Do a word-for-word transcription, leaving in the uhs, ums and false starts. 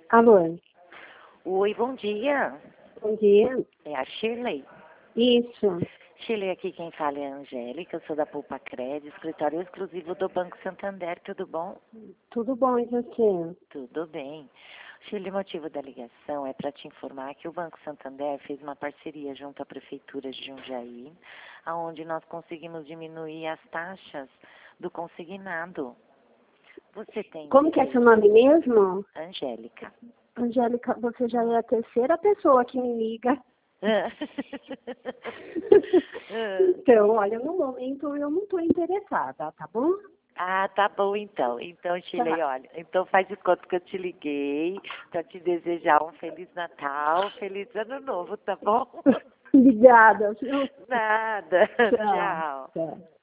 Alô, Oi, bom dia. bom dia. É a Shirley. Isso, Shirley, aqui quem fala é a Angélica, eu sou da Poupa Crédito, escritório exclusivo do Banco Santander, tudo bom? tudo bom e você? Tudo bem. Shirley, o motivo da ligação é para te informar que o Banco Santander fez uma parceria junto à Prefeitura de Jundiaí, onde nós conseguimos diminuir as taxas do consignado. Você tem Como que é seu interesse? nome mesmo? Angélica. Angélica, você já é a terceira pessoa que me liga. Então, olha, no momento eu não estou interessada, tá bom? Ah, tá bom então. Então, Shirley, Tá. olha, então faz de conta que eu te liguei para te desejar um Feliz Natal, Feliz Ano Novo, tá bom? Obrigada, viu? Nada. Tchau. Tchau. Tchau.